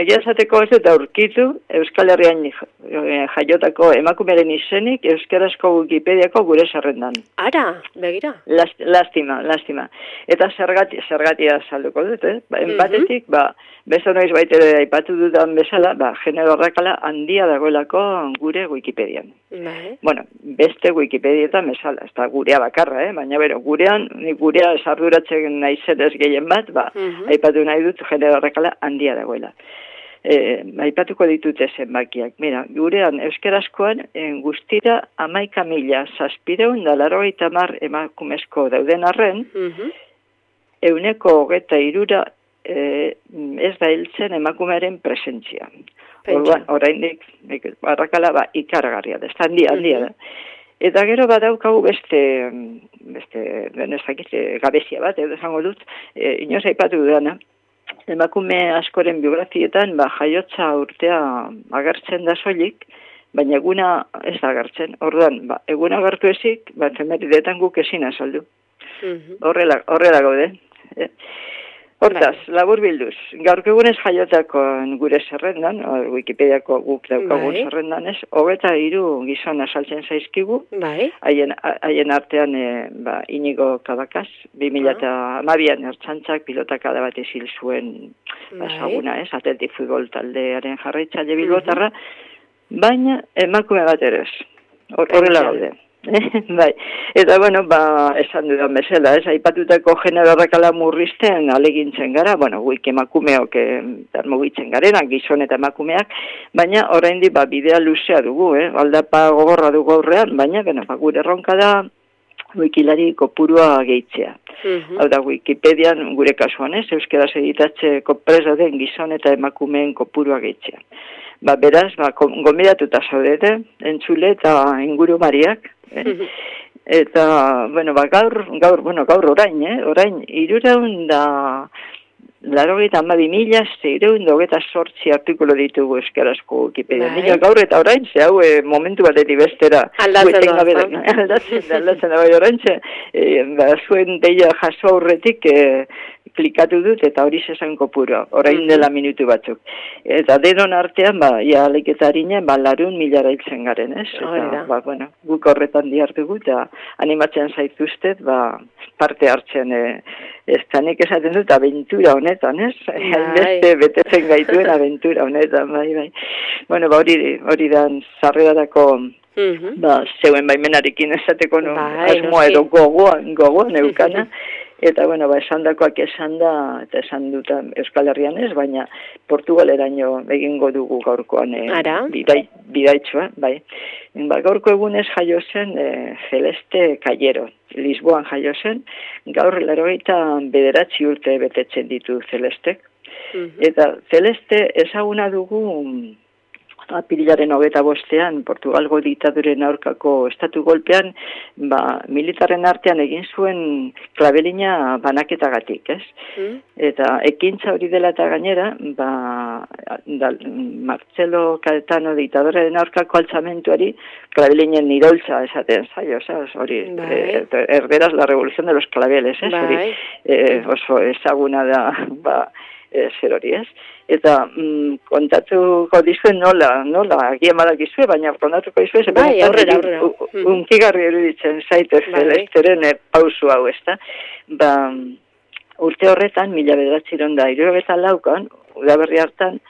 Egia esateko ez dut aurkitu Euskal Herrian jaiotako emakumeren izenik euskarazko Wikipediako gure zerrendan. Ara, begira. Lastima. Eta zergatia salduko dut, Batetik, beste noiz baitere aipatu dudan bezala, genero arrakala handia dagoelako gure Wikipedian. Bueno, beste Wikipedietan bezala, ez da gurea bakarra, baina gurea esarduratzen naizen ez gehien bat, aipatu nahi dut genero arrakala handia dagoela. Aipatuko ditute zenbakiak. Mira, gurean euskarazkoan guztira 11.780 emakumezko dauden arren, 123 ez da hiltzen emakumearen presentzia. Oraindik arrakala ikaragarria da, ez handia da. Eta gero badaukagu beste gabezia bat, edo esango dut, inoz aipatu dudana, emakume askoren biografietan jaiotza urtea agertzen da soilik, baina eguna ez da agertzen. Orduan, eguna agertu ezik, efemeridetan guk ezin azaldu. Horrela gaude. Hortaz, labur bilduz, gaurko egunez jaiotako gure zerrendan, Wikipediako guk daukagun zerrendan ez, 23 gizon azaltzen zaizkigu, haien artean Inigo Cabacas, 2012an ertzaintzak pilotakada bat izil zuen ezaguna ez, Athletic futbol taldearen jarraitzaile bilbotarra, baina emakume bat ere ez, horrela gaude. Eta esan dudan bezala, aipatutako genero arrakala murrizten alegintzen gara, emakumeok mugitzen garenak, gizon eta emakumeak, baina oraindik bidea luzea dugu, aldapa gogorra dugu aurrean, baina gure erronka da wikilari kopurua gehitzea. Hau da, Wikipedian gure kasuan euskaraz editatzeko prest dauden gizon eta emakumeen kopurua gehitzea. Beraz, gonbidatuta zaudete, entzule eta inguru mariak, eta, gaur orain, 392.628 artikulu ditugu euskarazko Wikipedia. Gaur eta orain, hau momentu batetik bestera. Aldatzen da, orain, zuen deia jaso aurretik klikatu dut eta hori zesan kopurua, orain dela minutu batzuk. Eta denon artean, leketarineen, 100.000 hiltzen garen, ez? Eta, guk horretan diartugu, eta animatzen zaituztet, parte hartzen, ez tanik esaten dut, aventura honetan, ez? Beste betetzen gaituen aventura honetan, bai. Hori dan zarrerarako, zeuen baimenarekin esateko asmoa edo gogoan eukana, eta, esandakoak esan da, eta esan dutan Euskal Herrian ez, baina Portugaleraino egingo dugu gaurkoan bidaitxoa, bai. Gaurko egunez jaio zen Celeste Callero, Lisboan jaio zen, gaur 89 urte betetzen ditu Celestek. Eta Celeste ezaguna dugu apirilaren 25ean Portugalgo diktaduren aurkako estatu golpean, militarren artean egin zuen klabelina banaketagatik, ez? Eta ekintza hori dela eta gainera, Marcelo Caetano diktadoraren aurkako altzamentuari klabelinen iraultza esaten zaio, hori, erderaz la revolución de los claveles, ez? Hori, oso ezaguna da, zer hori, ez? Eta kontatuko dizue nola, agian badakizue, baina kontatuko dizue, aurrera. Unkigarri eruditzen zaite Celesteren pausu hau, ezta? Urte horretan, 1964an, udaberri hartan,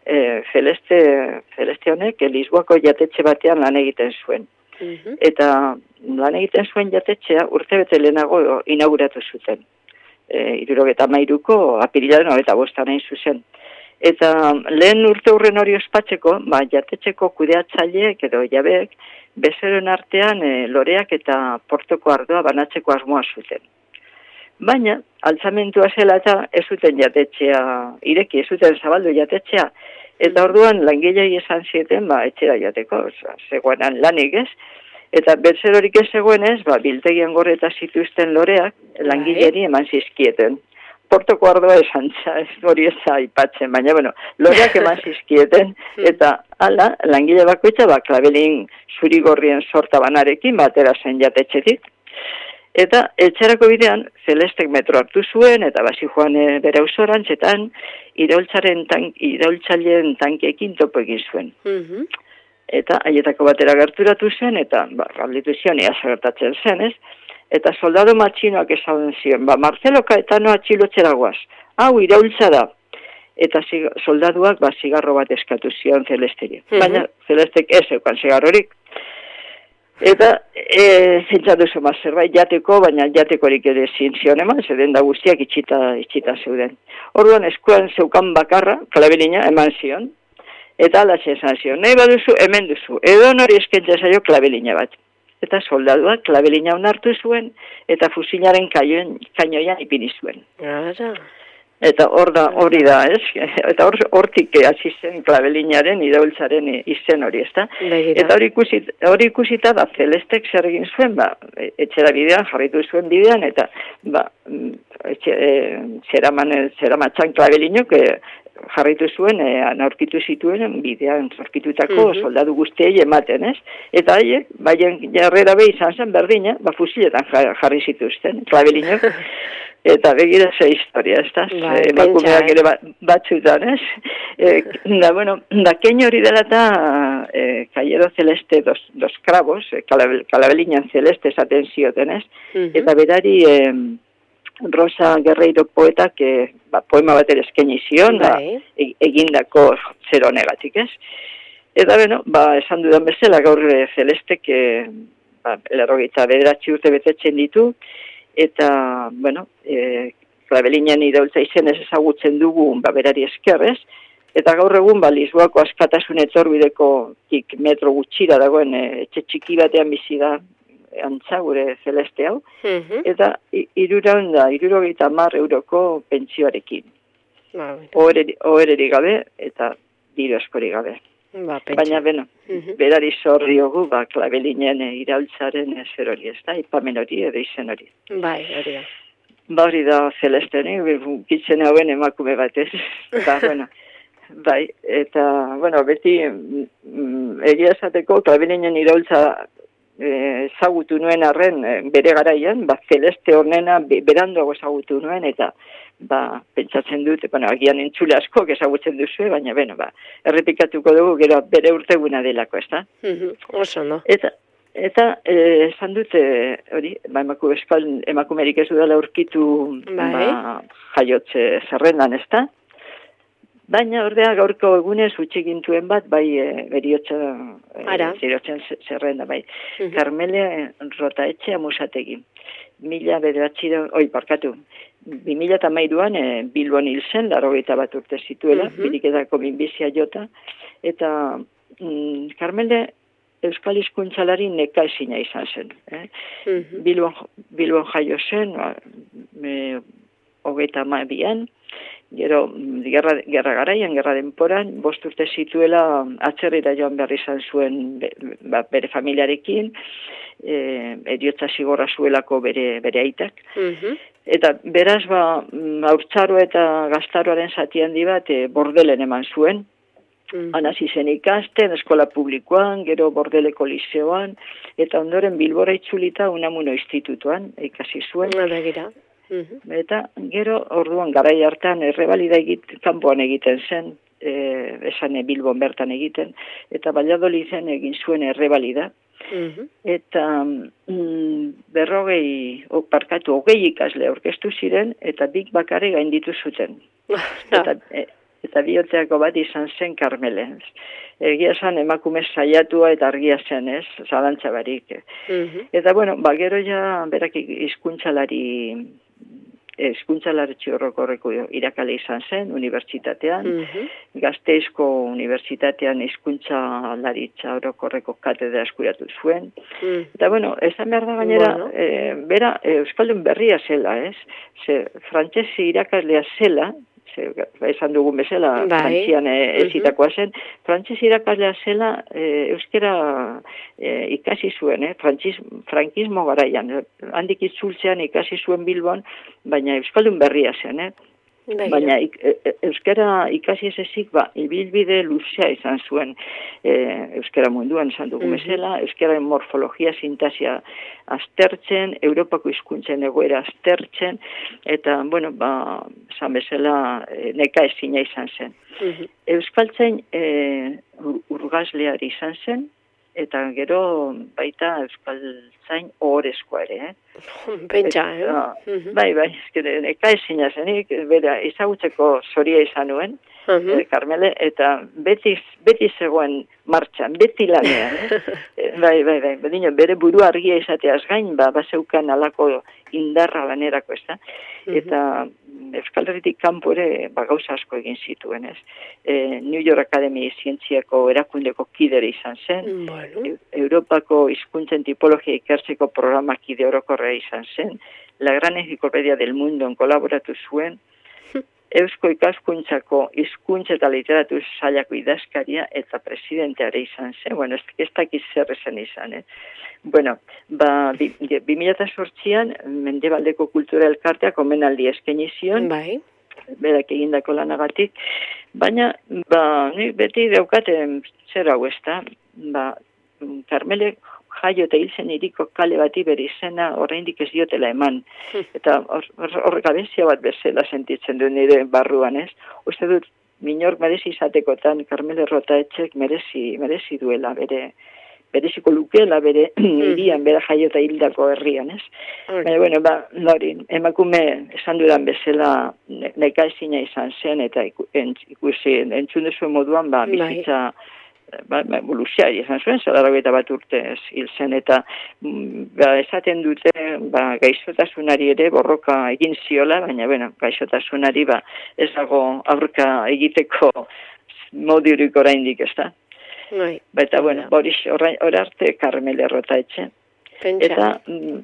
Celeste honek Lisboako jatetxe batean lan egiten zuen. Eta lan egiten zuen jatetxea urtebete lehenago inauguratu zuten. 1973ko apirilaren 25 hain zuzen. Eta lehen urte hurren hori ospatzeko, jatetxeko kudeatzaileek edo jabeek, bezeroen artean loreak eta portoko ardoa banatzeko asmoa zuten. Baina, altzamentua zela eta ez zuten jatetxea ireki, ez zuten zabaldu jatetxea, eta orduan langilei esan zieten, etxera jateko, zegoenan lanik ez, eta bezerorik ez zegoenez, biltegian gorreta zituzten loreak, langileri eman zizkieten. Portoko ardoa hori ez aipatzen, baina, loreak eman zizkieten, eta hala, langile bakoitza, klabelin zurigorrien sorta banarekin, batera zen jatetxetik, Eta etxerako bidean, Zelestek metro hartu zuen, eta basi joan bere ausorantzetan, iraultzaileen tankeekin topo egin zuen. Eta haietako batera gerturatu zen, eta galditu zion, ia gertatzen zen, ez? Eta soldado matxinoak esan zion, Marcelo Caetano atxilotzera guaz, hau iraultza da. Eta soldaduak zigarro bat eskatu zion Zelesteri. Baina Zelestek ez eukan zigarrorik. Eta zentzatu zuma zerbait jateko, baina jatekorik ere zion eman, zeden da guztiak itxita zeuden. Orduan eskuan zeukan bakarra, klabelina, eman zion, eta alatxe esan zion, nahi baduzu, hemen duzu, edo nori eskentza zaio klabelina bat. Eta soldaduak klabelina onartu zuen, eta fusilaren kainoian ipini zuen. Eta hori da, ez? Eta hortik hasi zen klabelinaren iraultzaren izen hori, ezta? Eta hori ikusita da Zelestek zer egin zuen, etxera bidean, jarritu zuen bidean, eta zeramatxan klabelinok jarritu zuen, aurkitu zituen bidean aurkitutako soldadu guztiei ematen, ez? Eta haiek, baien jarrera behi izan zen berdina, fusiletan jarri zituzten, klabelinok. Eta begira ze historia, ez da? Emakumeak ere batzutan, ez? Da keino hori dela eta Callero Celeste dos Cravos, kalabelinan Celeste esaten zioten, ez? Eta berari Rosa Guerreiro poetak poema bat ere eskaini zion, egindako zer honegatik, ez? Eta, esan dudan bezala, gaur Celestek 89 urte betetzen ditu, eta, klabelinen iraultza izenez ezagutzen dugu berari eskerrez, eta gaur egun Lisboako askatasun etorbideko metro gutxira dagoen etxe txiki batean bizi da antza gure Zeleste hau, eta 350 euroko pentsioarekin. Ohereri gabe eta diru askori gabe. Baina, berari zor diogu, klabelinen iraultzaren zer hori, ez da, ipamen hori edo izen hori. Hori da. Hori da Zeleste, gitzen hauen emakume batez. Eta, eta, beti egia esateko klabelinen iraultza ezagutu nuen arren bere garaian, Zeleste honena beranduago ezagutu nuen, eta pentsatzen dut, agian entzule asko ezagutzen duzu, baina, errepikatuko dugu gero bere urteguna delako, ez da? Oso, no? Eta esan dut, hori, emakumerik ez dudala aurkitu jaiotze zerrendan, ez da? Baina, ordea, gaurko egunez utxegintuen bat, zeriotzen zerrenda, Carmele Rotaetxe Amusategi. 2013an Bilbon hil zen, 81 urte zituela, biriketako minbizia jota, eta Carmele euskal hizkuntzalari neka ezina izan zen. Bilbon jaio zen, 22an, gero, gerra garaian, gerra denporan, 5 urte zituela atzerrira joan behar izan zuen bere familiarekin, heriotza zigorra zuelako bere aitak. Eta beraz, haurtzaro eta gaztaroaren zati handi bat bordelen eman zuen. Hasi zen ikasten, eskola publikoan, gero bordeleko liseoan, eta ondoren Bilbora itzulita Unamuno institutuan ikasi zuen. Eta gero, orduan garai hartan errebalida kanpoan egiten zen, esan Bilbon bertan egiten, eta Valladoliden egin zuen errebalida. Eta 20 ikasle aurkeztu ziren, eta bik bakarrik gainditu zuten. Eta bihotzeako bat izan zen Carmele. Egia zen emakume saiatua eta argia zen, ez, zalantza barik. Eta, gero ja berak hizkuntzalaritxi horrokorreko irakale izan zen, unibertsitatean, Gasteizko unibertsitatean hizkuntzalaritza horrokorreko katedra eskuratu zuen. Eta, esan behar da gainera, bera euskaldun berria zela, ez? Frantsesi irakaslea zela, esan dugun bezala, frantzian ezitakoa zen, frantsesi irakaslea zela euskera ikasi zuen, frankismo garaian, handik itzultzean ikasi zuen Bilbon, baina euskaldun berria zen, Baina euskara ikasi ez ezik, ibilbide luzea izan zuen euskara munduan esan dugu bezala, euskararen morfologia, sintasia aztertzen, Europako hizkuntzen egoera aztertzen, eta, bueno, esan bezala nekaezina izan zen. Euskaltzain urgazleari izan zen, eta gero baita euskaltzain ohorezkoa ere, Pentsa, Bai, nekaezina zenik, bera, ezagutzeko zoria izan nuen, Karmele, eta beti zegoen martxan, beti lanean, Bai, bere buru argia izateaz gain, bazeukan alako indarra lanerako, ez da? Eta Euskal Herritik kanpo ere gauza asko egin zituen, ez? New York Academy zientziako erakundeko kidere izan zen, Europako hizkuntzen tipologia ikertzeko programa kide orokorra izan zen, La Gran Enciclopedia del Mundo kolaboratu zuen, Eusko ikaskuntzako hizkuntza eta literatur sailako idazkaria eta presidenteare izan zen. Bueno, ez dakiz zer esan izan, Bueno, 2008an Mendebaldeko Kultura Elkarteak omenaldi eskaini zion, berak egindako lanagatik, baina nik beti daukaten zer hau ez da, Karmelek jaio eta hilzen iriko kale bati bere izena oraindik ez diotela eman. Eta hor gabezia bat bezala sentitzen du nire barruan, ez? Uste dut, minor merezi izatekotan Karmele Rotaetxek merezi duela, bereziko lukela, bere irian, bere jaio eta hildako herrian, ez? Baina, bueno, emakume esan dudan bezala nekaezina izan zen, eta ikusi, entzun duzuen moduan, bizitza luzea izan zuen, 81 urte hil zen, eta esaten dute gaixotasunari ere borroka egin ziola, baina gaixotasunari ez dago aurka egiteko modurik oraindik, ez da? Eta, hor arte Karmele Rotaetxe. Eta,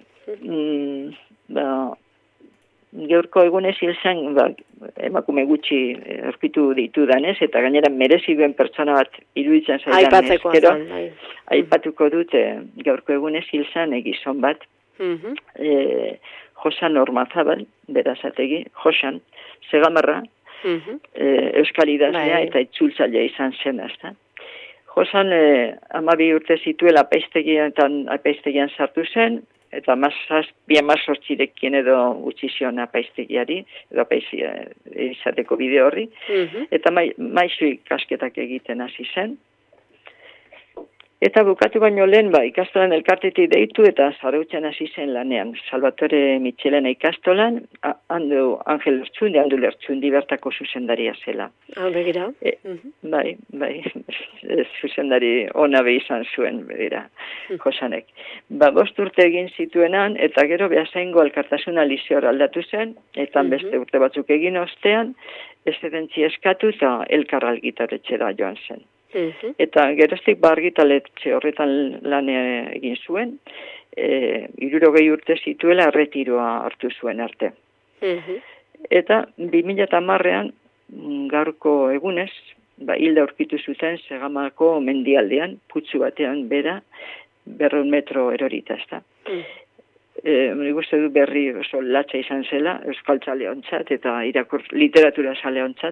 gaurko egunez hil zen, emakume gutxi aurkitu ditudanez, eta gainera merezi duen pertsona bat iruditzen zaidanez, aipatuko dut gaurko egunez hil zen gizon bat, Josan Ormazabal, berazategi, Josan, Segamarra, euskal idazlea eta itzultzailea izan zen, ezta. Josan 12 urte zituela apaiztegian sartu zen, eta bi amazortzirekin edo utzi zion apaiztegiari, edo apaizia izateko bide horri, eta maizu ikasketak egiten hasi zen. Eta bukatu baino lehen, ikastolan elkartetik deitu eta zarautzen hasi zen lanean. Salvatore Michelena ikastolan, Angel Lertxundi, Andu Lertxundi bertako zuzendaria zela. Begira. Bai, zuzendari ona izan zuen, begira, Josanek. 5 urte egin zituenan, eta gero Beasaingo Alkartasuna Lizeora aldatu zen, eta beste urte batzuk egin ostean, eszedentzia eskatu eta elkar argitaletxera joan zen. Eta geroztik argitaletxe horretan lan egin zuen, 60 urte zituela erretiroa hartu zuen arte. Eta 2010an gaurko egunez, hilda aurkitu zuten Segamako mendialdean, putzu batean bera, 200 metro erorita, ezta. Nik uste du berri oso latza izan zela, euskaltzale ontzat eta literatura zale ontzat.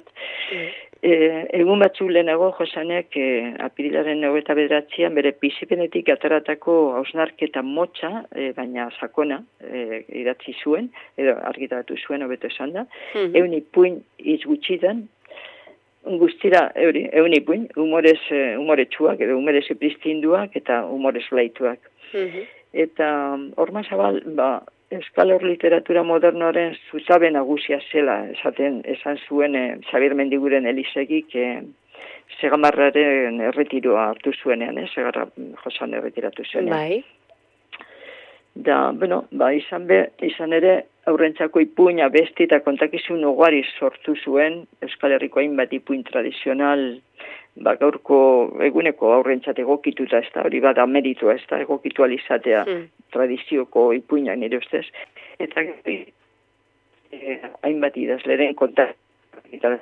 Egun batzuk lehenago Josanek apirilaren 29an bere bizipenetik ateratako hausnarketa motza, baina sakona idatzi zuen, edo argitaratu zuen hobeto esan da, 100 ipuin hitz gutxitan, guztira, 100 ipuin, umoretsuak edo umorez pristinduak eta umorez laituak. Eta Ormazabal, euskal literatura modernoaren zutabe nagusia zela, esan zuen Xabier Mendiguren Elizegik Segamarraren erretiroa hartu zuenean, Segarra Josan erretiratu zuenean. Da, izan ere, aurrentzako ipuina besti eta kontakizun ugari sortu zuen, Euskal Herriko hainbat ipuin tradizional, gaurko eguneko aurrentzat egokituta, ez da, hori bada meritua, ez da, egokitu alizatea tradizioko ipuina nire ustez. Eta hainbat idazleren kontakituta.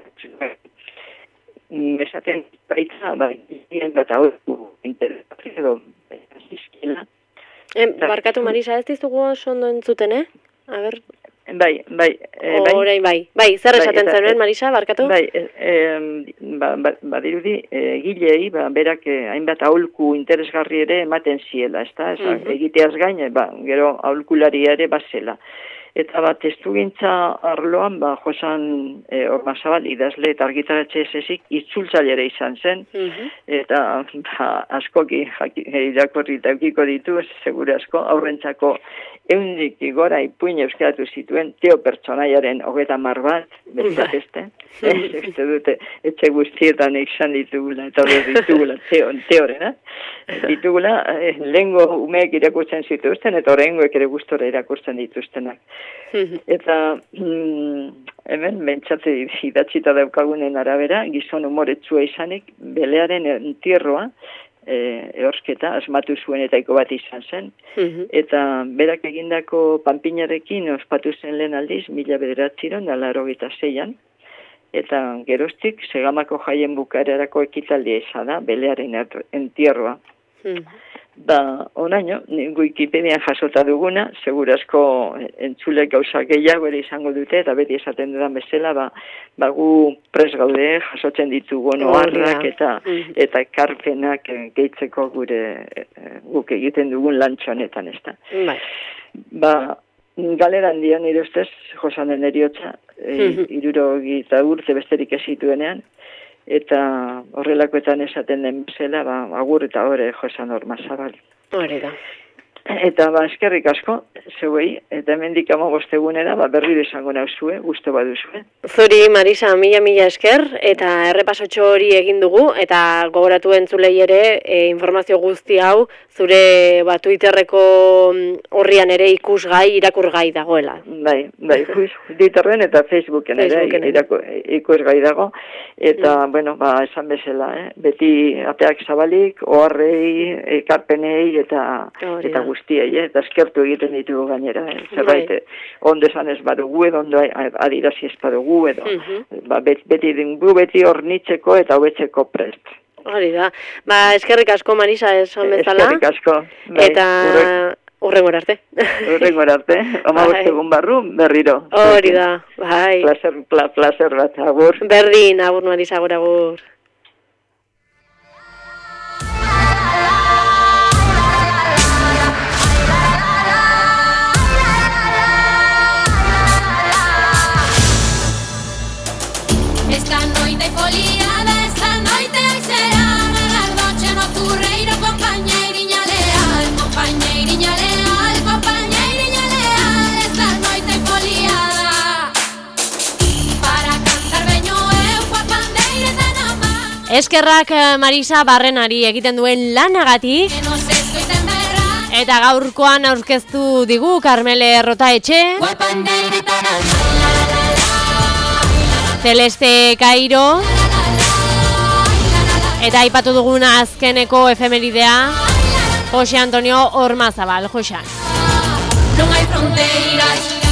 Esaten baita, bat hau interesatu zizkiela. Barkatu, Marisa, ez dizugu oso ondo entzuten, A ber... Bai. Orain bai. Bai, zer esaten zenuen, Marisa, barkatu? Bai, badirudi, gilei, berak hainbat aholku interesgarri ere ematen ziela, ezta? Egiteaz gain, gero aholkularia ere bazela. Eta testugintza arloan, Josan Ormazabal idazle eta argitaratxe esesik itzultzailera izan zen, eta askoki irakurri eta eukiko ditu, segure asko, aurrentzako eundik gora ipuin euskeratu zituen Teo pertsonaiaren 30 bat, beste, uste dute, etxe guztietan izan ditugula, eta hori ditugula, teorena, ditugula, lehengo umeek irakurtzen zituzten, eta horrengoek ere gustora irakurtzen dituztenak. Eta hemen, bentsate idatzita daukagunen arabera, gizon umoretsua izanik, belearen entierroa, eorsketa asmatu zuenetaiko bat izan zen, eta berak egindako panpinarekin ospatu zen lehen aldiz, 1986an, eta geroztik Segamako jaien bukaerarako ekitaldia izan da, belearen entierroa. Onaino, Wikipedian jasota duguna, segurasko entzulek gauza gehiago ere izango dute, eta beti esaten dudan bezala, gu pres gaude, jasotzen ditugu oharrak eta ekarpenak gehitzeko guk egiten dugun lantxo honetan, ez da. Galeran dian nire ustez, Josanen eriotza, 60 urte besterik ez zituenean, eta horrelakoetan esaten den bezala, agur eta hore Josan Ormazabal. Hore da. Eta eskerrik asko, zeuei, eta hemendik 15 egunera, berriro izango nauzue, gustu baduzue. Zuri, Marisa, mila esker, eta errepasotxo hori egin dugu, eta gogoratu entzulei ere, informazio guzti hau, zure Twitterreko horrian ere ikusgai, irakurgai dagoela. Bai, Twitterren eta Facebooken ere ikusgai dago, eta, esan bezala, beti ateak zabalik, oharrei, ekarpenei, eta guztiei, eta eskertu egiten ditugu gainera, zerbait, ondo esan ez badugu, edo ondo adirazi ez badugu, edo, beti hornitzeko eta hobetzeko prest. Hori da. Eskerrik asko, Marisa, esan bezala. Eskerrik asko. Eta hurrengora arte. Hurrengora arte. 15 egun barru, berriro. Hori da, bai. Placer bat, agur. Berdin, agur, Marisa, agur. Esta noite foliada, esta noite será la noche nocturreiro, compañeiriña leal, esta noite foliada. Para cantar veño eu coa pandeireta na man. Eskerrak Marisa Barrenari egiten duen lanagatik. Eta gaurkoan aurkeztu digu Karmele Rotaetxe. Coa pandeireta na man. Celeste Cairo. Eta aipatu duguna azkeneko efemeridea, Jose Antonio Ormazabal. Josean. Non hai fronteiras.